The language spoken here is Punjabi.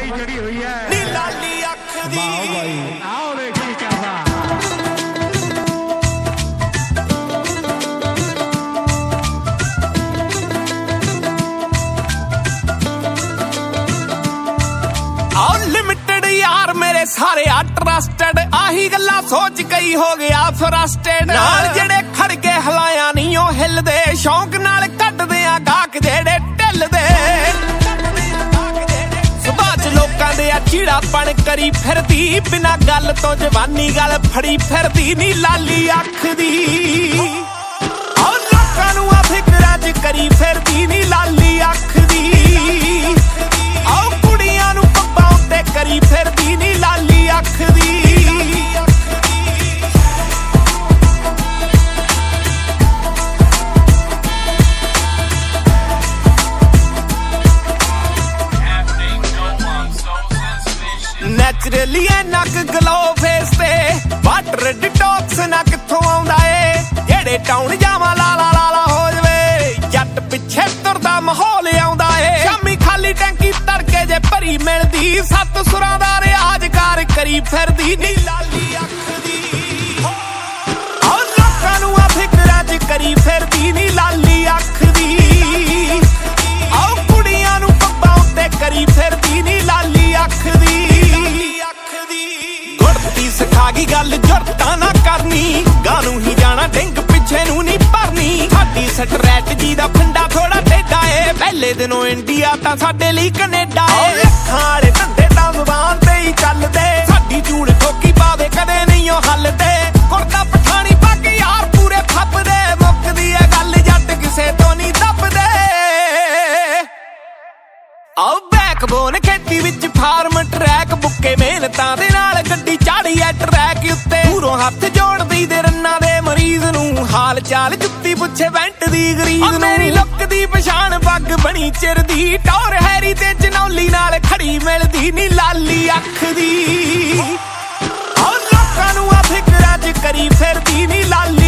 ਹੀ ਚੜੀ ਹੋਈ ਹੈ ਨੀ ਲਾਲੀ ਅੱਖ ਦੀ। ਵਾਹ ਬਾਈ ਆਓ ਵੇਖੀ ਕਰਦਾ ਲਿਮਿਟਡ ਯਾਰ ਮੇਰੇ ਸਾਰੇ ਆ ਟਰਸਟਡ ਆਹੀ ਗੱਲਾਂ ਸੋਚ ਗਈ ਹੋ ਗਿਆ ਫਰਸਟਡ ਨਾਲ ਜਿਹੜੇ ਖੜ ਕੇ ਹਲਾਇਆ ਨਹੀਂ ਉਹ ਹਿੱਲਦੇ ਸ਼ੌਂਕ ਨਾਲ ਕੱਢਦੇ ਆ ਗਾਹਕ ਜਿਹੜੇ ਢਿੱਲਦੇ ਸੁਭਾਅ ਚ ਲੋਕਾਂ ਦੇ ਆ ਚੀੜਾਪਣ ਕਰੀ ਫਿਰਦੀ ਬਿਨਾਂ ਗੱਲ ਤੋਂ ਜਵਾਨੀ ਗੱਲ ਫੜੀ ਫਿਰਦੀ ਨੀ ਲਾਲੀ ਅੱਖ ਦੀ ਆਹ ਲੋਕਾਂ ਨੂੰ ਆ ਫਿਕਰਾਂ ਚ ਕਰੀ ਫਿਰਦੀ ਨੀ ਲਾਲੀ ਅੱਖ ਦੀ ਆਹ ਕੁੜੀਆਂ ਨੂੰ ਪੱਬਾਂ ਉੱਤੇ ਕਰੀ ਫਿਰਦੀ ਨੀ ਲਾਲੀ ਅੱਖ ਦੀ ਨੈਚੁਰਲੀ ਐ ਨੱਕ ਗਲੋ ਫੇਸ ਤੇ ਵਾਟਰ ਡਿਟੌਕਸ ਨਾ ਕਿੱਥੋਂ ਆਉਂਦਾ ਏ ਜਿਹੜੇ ਟਾਊਨ ਜਾਵਾਂ ਲਾਲਾ ਲਾਲਾ ਹੋ ਜਵੇ ਜੱਟ ਪਿੱਛੇ ਤੁਰਦਾ ਮਾਹੌਲ ਆਉਂਦਾ ਏ ਸ਼ਾਮੀ ਖਾਲੀ ਟੈਂਕੀ ਤੜਕੇ ਜੇ ਭਰੀ ਮਿਲਦੀ ਸੱਤ ਸੁਰਾਂ ਦਾ ਰਿਆਜ਼ਕਾਰ ਕਰੀ ਫਿਰਦੀ ਨੀ ਲਾਲੀ ਅੱਖ ਦੀ ਆਹ ਲੋਕਾਂ ਨੂੰ ਆ ਫਿਕਰਾਂ ਚ ਕਰੀ ਫਿਰਦੀ ਨੀ ਲਾਲੀ ਅੱਖ ਦੀ ਆਹ ਕੁੜੀਆਂ ਨੂੰ ਪੱਬਾਂ ਉੱਤੇ ਕਰੀ ਫਿਰਦੀ ਨੀ ਲਾਲੀ ਅੱਖ ਦੀ ਗੁੜਤੀ ਸਿਖਾ ਗਈ ਗੱਲ ਜੁਰਤਾਂ ਨਾ ਕਰਨੀ ਗਾਂ ਨੂੰ ਹੀ ਜਾਣਾ ਡਿੰਗ ਪਿੱਛੇ ਨੂੰ ਨਹੀਂ ਭਰਨੀ ਸਾਡੀ ਸਟਰੈਟਜੀ ਦਾ ਫੰਡਾ ਥੋੜਾ ਟੇਢਾ ਏ ਪਹਿਲੇ ਦਿਨੋਂ ਇੰਡੀਆ ਤਾਂ ਸਾਡੇ ਲਈ ਕੈਨੇਡਾ ਏ ਅੱਖਾਂ ਵਾਲੇ ਧੰਦੇ ਤਾਂ ਜ਼ੁਬਾਨ ਤੇ ਹੀ ਚੱਲਦੇ ਸਾਡੀ ਜੂੜ ਠੋਕੀ ਪਾਵੇ ਕਦੇ ਨਹੀਂ ਉਹ ਹੱਲਦੇ ਕੁੜਤਾ ਪਠਾਣੀ ਪਾ ਕੇ ਯਾਰ ਪੂਰੇ ਫੱਪਦੇ ਮੁੱਕਦੀ ਏ ਗੱਲ ਜੱਟ ਕਿਸੇ ਤੋਂ ਨਹੀਂ ਦੱਬਦੇ ਆਹ ਬੈਕਬੋਨ ਖੇਤੀ ਵਿੱਚ ਫਾਰਮ ਟਰੈਕ ਬੁੱਕੇ ਮਿਹਨਤਾਂ ਦੇ ਨਾਲ ਗੱਡੀ ਚਾੜੀ ਐ ਟਰੈਕ ਉੱਤੇ ਪੂਰੋਂ ਹੱਥ ਜੋੜਦੀ ਦੇ ਰੰਨਾਂ ਦੇ ਮਰੀਜ਼ ਨੂੰ ਹਾਲ ਚਾਲ ਜੁੱਤੀ ਪੁੱਛੇ ਵੈਂਟ ਦੀ ਗਰੀਜ਼ ਨੂੰ ਮੇਰੀ ਲੁੱਕ ਦੀ ਪਛਾਣ ਪੱਗ ਬਣੀ ਚਿਰਦੀ ਟੌਰ ਹੈਰੀ ਤੇ ਜਨੌਲੀ ਨਾਲ ਖੜੀ ਮਿਲਦੀ ਨੀ ਲਾਲੀ ਅੱਖ ਦੀ ਆਹ ਲੋਕਾਂ ਨੂੰ ਆ ਫਿਕਰਾਂ ਚ ਕਰੀ ਫਿਰਦੀ ਨੀ ਲਾਲੀ